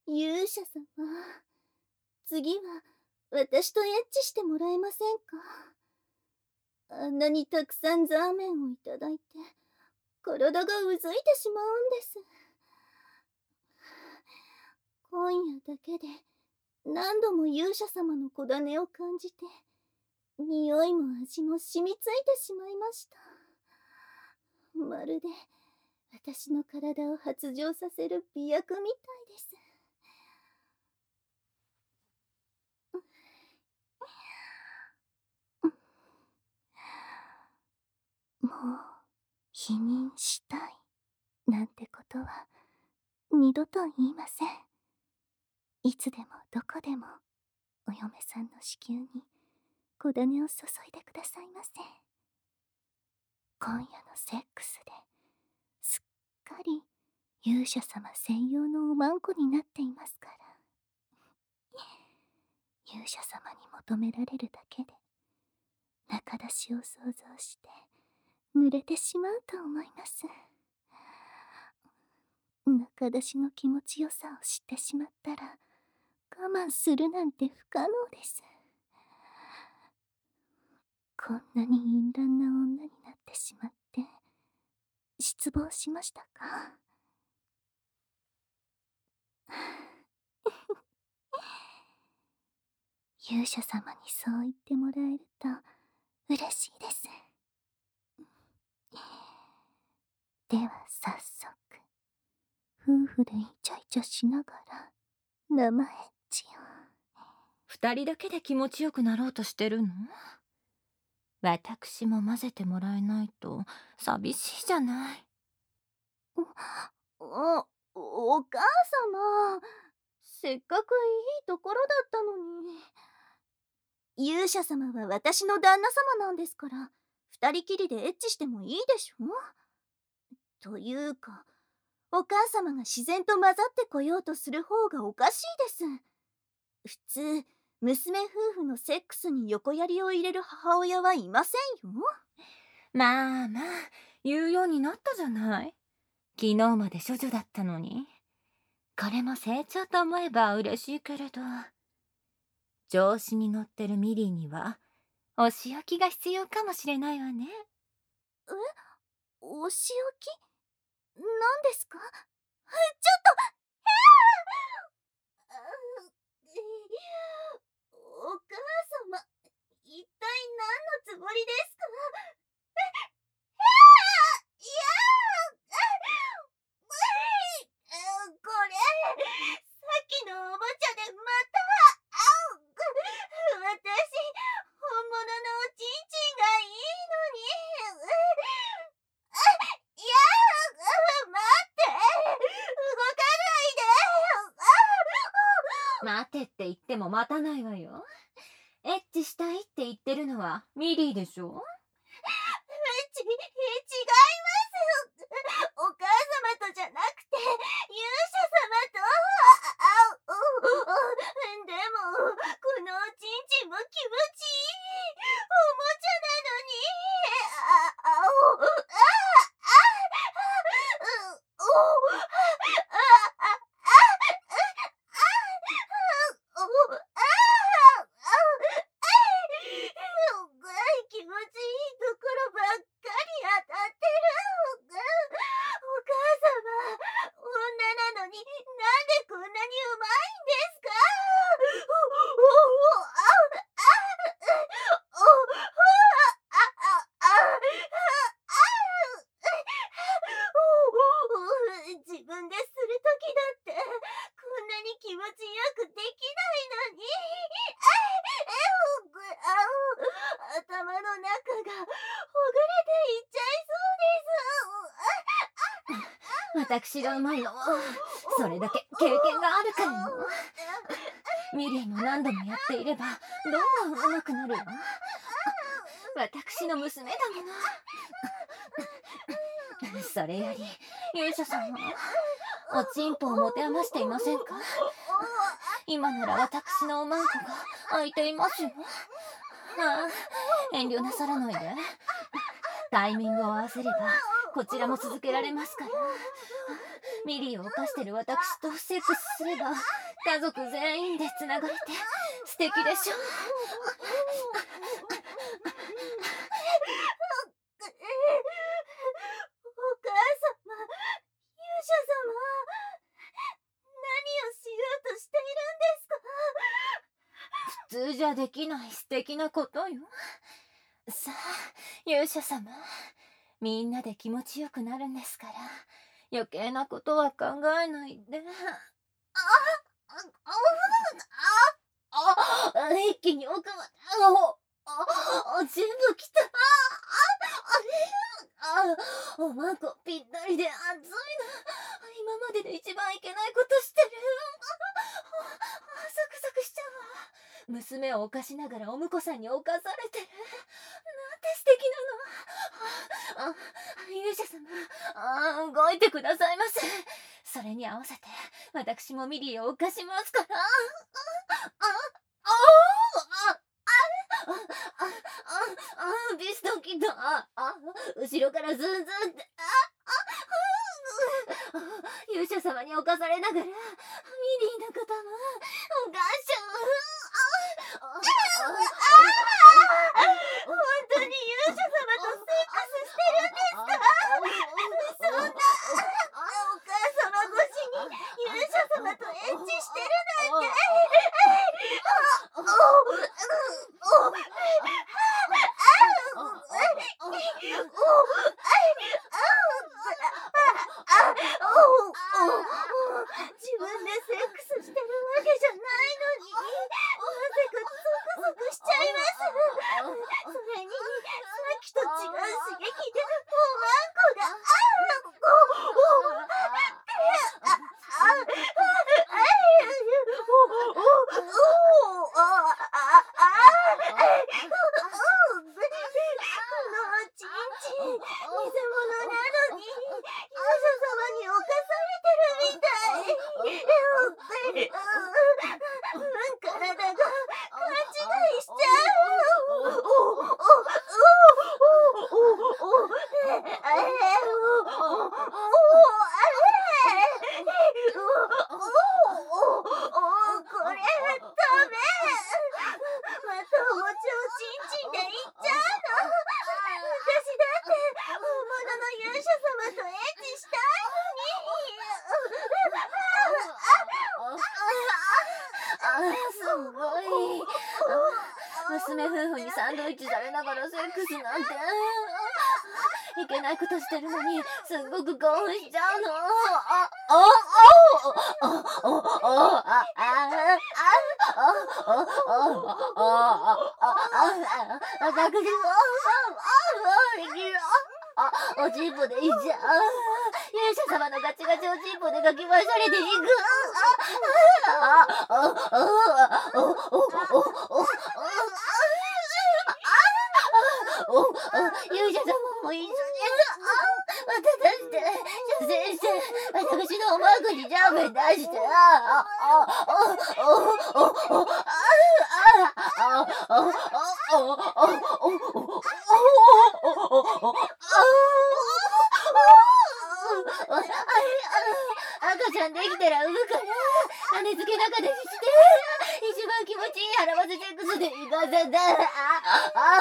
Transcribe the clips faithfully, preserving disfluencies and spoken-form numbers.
勇者様、次は私とエッチしてもらえませんか？あんなにたくさんザーメンをいただいて、体がうずいてしまうんです。今夜だけで何度も勇者様の小種を感じて、匂いも味も染みついてしまいました。まるで私の体を発情させる美薬みたいです。もう否認したいなんてことは二度と言いません。いつでもどこでもお嫁さんの子宮に小種を注いでくださいませ。今夜のセックスですっかり勇者様専用のおまんこになっていますから。勇者様に求められるだけで中出しを想像して濡れてしまうと思います。中出しの気持ちよさを知ってしまったら我慢するなんて不可能です。こんなに淫乱な女になってしまって失望しましたか？勇者様にそう言ってもらえると嬉しいです。では早速夫婦でイチャイチャしながら生エッチを。 二人だけで気持ちよくなろうとしてるの？私も混ぜてもらえないと寂しいじゃない。 お、お母様、せっかくいいところだったのに。勇者様は私の旦那様なんですから、二人きりでエッチしてもいいでしょ？というか、お母様が自然と混ざってこようとする方がおかしいです。普通、娘夫婦のセックスに横やりを入れる母親はいませんよ。 まあまあ、言うようになったじゃない。昨日まで処女だったのに。これも成長と思えば嬉しいけれど。調子に乗ってるミリーにはお仕置きが必要かもしれないわね。 え？お仕置き？何ですか？ちょっとお母様、一体何のつもりですか？いやこれ、さっきのおもちゃでまた、私、本物のおちんちんがいいのに。いや待って、動かないで。 待てって言っても待たないわよ。エッチしたいって言ってるのはミリーでしょ？ ち、違います。お母様とじゃなくて、勇者様と。でも、このおちんちんも気持ちいい。おもちゃなのに。あ、あ、お、あ、あ、お、あ、あ、あ、気持ちいいところばっかり当たってる。お母様、女なのになんでこんなにうまいんですか？お、お、あ、あ、お、あ、あ、あ、自分でするときだってこんなに気持ちよくできないのに。頭の中がほぐれていっちゃいそうです。 私がうまいのはそれだけ経験があるからよ。ミリーも何度もやっていればどんどん上手くなるわ。私の娘だもの。それより勇者さんはおちんぽを持て余していませんか？今なら私のおまんこが空いていますよ。ああ、遠慮なさらないで。タイミングを合わせればこちらも続けられますから。 ミリーを犯してる私とセックスすれば家族全員でつながれて素敵でしょ。 お母様、勇者様、何をしようとしているんですか？ 普通じゃできない素敵なことよ。さあ、勇者様、みんなで気持ちよくなるんですから、余計なことは考えないで。 あああああ一気に奥まで、ああ全部来た。ああおまこぴったりで熱いな。今までで一番いけないことしてる。サクサクしちゃうわ。 娘を犯しながらお婿さんに侵されてる。なんて素敵なの。あ、勇者様、あ、動いてくださいませ。それに合わせて私もミリーを犯しますから。ああああああビストキッド、ああ後ろからズンズンって、ああ勇者様に侵されながらミリーのこともお母ちゃん、ああ本当に勇者様とセックスしてるんですか？そんな、お母様越しに勇者様とエッチしてるなんて。自分でセックスしてるわけじゃないのに、なぜかゾクゾクしちゃいます。それにさっきと違う刺激でおまんこが、 娘夫婦にサンドイッチされながらセックスなんていけないことしてるのにすっごく興奮しちゃうの。あああああああおちんぽでいいじゃん。勇者様のガチガチおちんぽでかき回されていく。ああああ勇者様も一緒にまた出して射精して私のおまんこにジャンプ出してあああ赤ちゃんできたら産むから羽付け中でして一番気持ちいい腹技セックスで行かせて。あ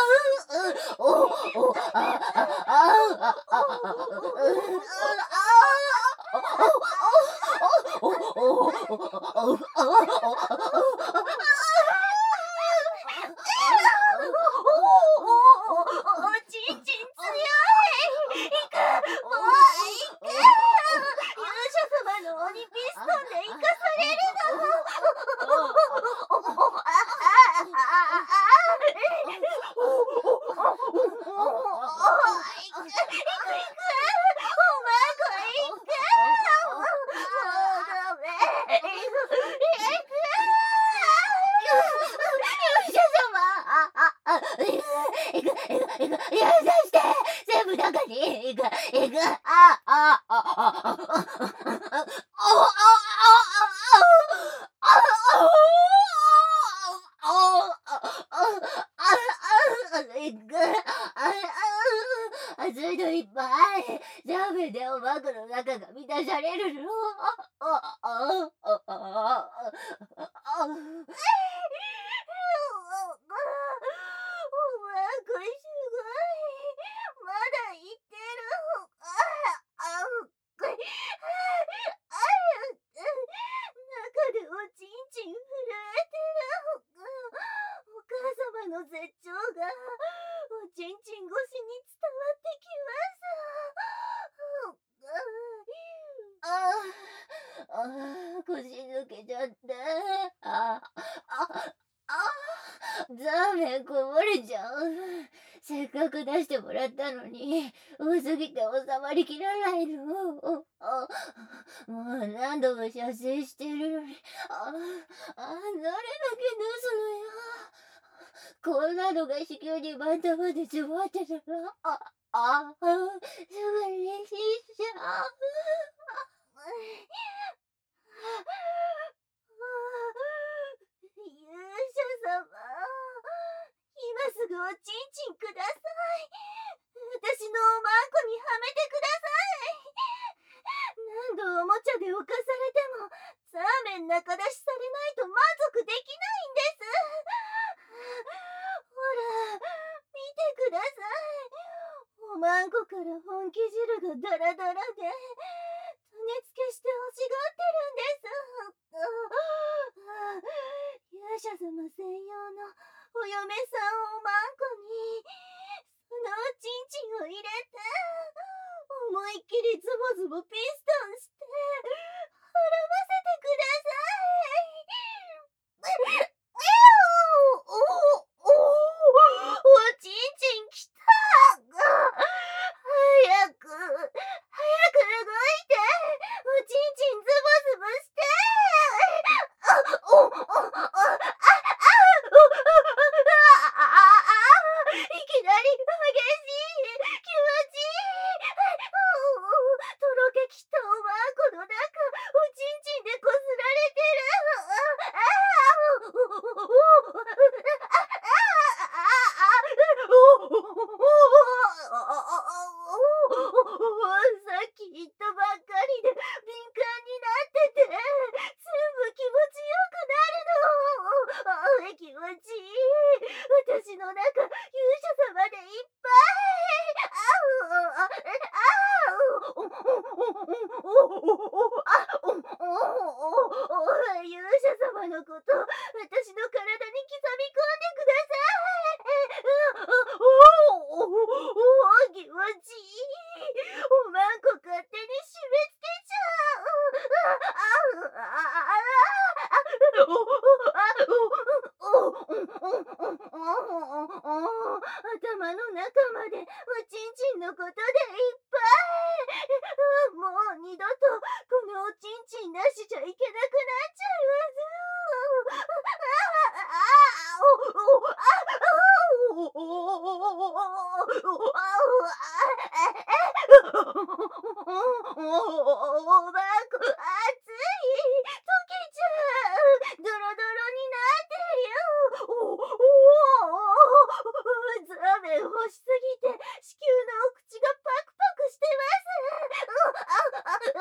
暑いのいっぱい。ジャーメンでおまんこの中が満たされるの。 ああああああおまんこすごい。まだ言ってる。ああこいあ中でおちんちん震えてる。お母様の絶頂がおちんちん越しに伝わってきます。 ああ、ああ、腰抜けちゃった。ああ、ああ、ザーメンこぼれちゃう。せっかく出してもらったのに、多すぎて収まりきらないの。あもう何度も射精してるのに、ああ、どれだけ出すのよ。こんなのが子宮にバンタまで詰まってたら、あ、あ、すごい嬉しいじゃん。 勇者様、今すぐおちんちんください。私のおまんこにはめてください。何度おもちゃで犯されてもザーメン仲出しされないと満足できないんです。ほら、見てください。おまんこから本気汁がダラダラで種付けして欲しがってるんです。勇者様専用のお嫁さんおまんこにそのおちんちんを入れて思いっきりズボズボピストンして払わせてください。おおおちんちんきた。早く早く動いておちんちんズボズボして。おおおあいきなり激しい気持ちいい。とろけきったおまんこの中おちんちんでこすられてる。さっき言ったばっかりで敏感になってて全部気持ちよくなるの。気持ちいい。私の中勇者様でいっぱい。あうああ勇者様のこと私の体に刻み込んでください。おお気持ちいい。おまんこ勝手に締め付けちゃう。頭の中までおちんちんのことでいっぱい。もう二度とこのおちんちんなしじゃいけなくなっちゃいます。おまんこ熱い。溶けちゃう。ドロドロになってるよ。おおザーメン欲しすぎて子宮のお口がパクパクしてます。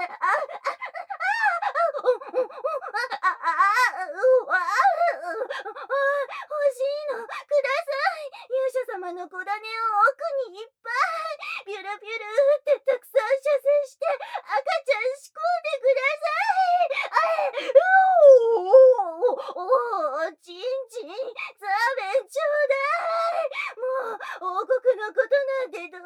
欲しいのください。勇者様の小種を奥にいっぱいビュルビュルってたくさん射精して赤ちゃん仕込んでください。おおおちんちんザーメンちょうだい。もう王国のことなんてどうでもいい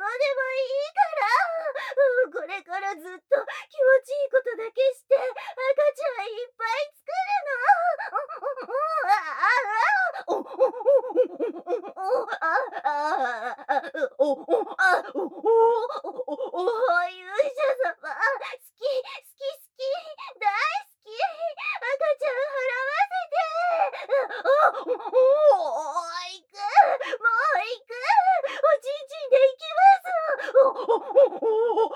からこれからずっと気持ちいいことだけして赤ちゃんいっぱい作るの。おおあおお勇者様好き好き好き大好き赤ちゃん払わせて。おお行くもう行くおちんちんで行きます。おお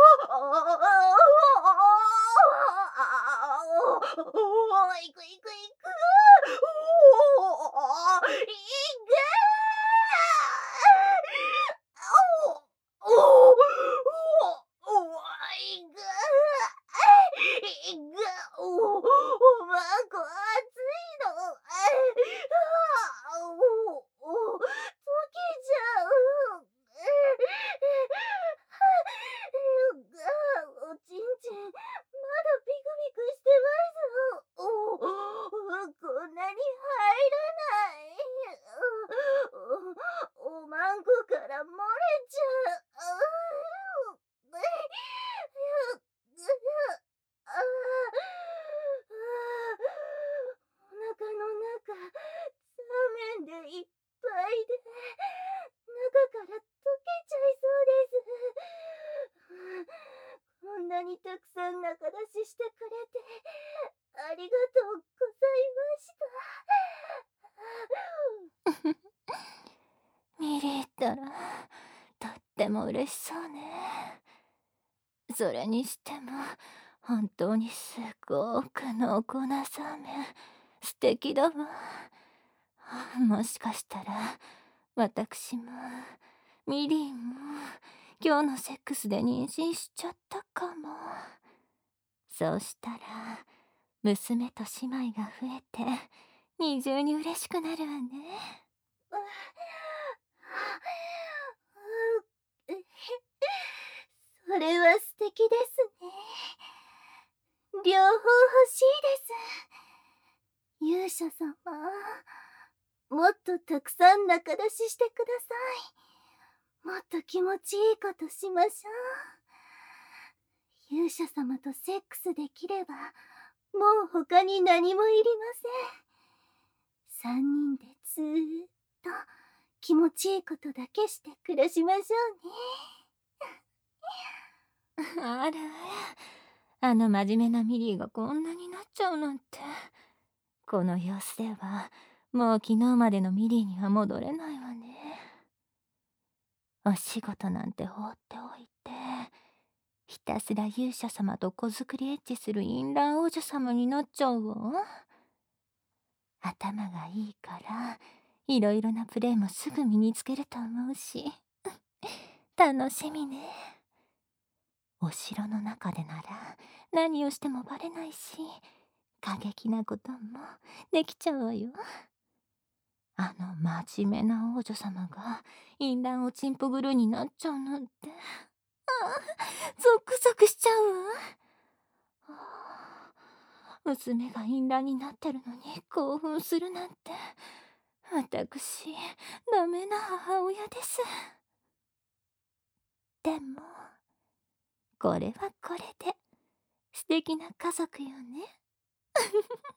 行く行く行く。おお行く。おおおおいくいしてくれてありがとうございました。 ミリーったらとっても嬉しそうね。それにしても本当にすごく濃厚なサーメン素敵だわ。もしかしたら私もミリーも今日のセックスで妊娠しちゃったかも。そうしたら娘と姉妹が増えて二重に嬉しくなるわね。 それは素敵ですね。両方欲しいです。勇者様、もっとたくさん仲出ししてください。もっと気持ちいいことしましょう。勇者様とセックスできればもう他に何もいりません。三人でずーっと気持ちいいことだけして暮らしましょうね。 あらあら、あの真面目なミリーがこんなになっちゃうなんて。この様子ではもう昨日までのミリーには戻れないわね。お仕事なんて放っておいてひたすら勇者様と子作りエッチする淫乱王女様になっちゃうわ。頭がいいからいろいろなプレイもすぐ身につけると思うし楽しみね。お城の中でなら何をしてもバレないし過激なこともできちゃうわよ。あの真面目な王女様が淫乱おちんぽグルーになっちゃうなんて、ああゾクゾクしちゃうわ。ああ娘が淫乱になってるのに興奮するなんて私ダメな母親です。でもこれはこれで素敵な家族よね。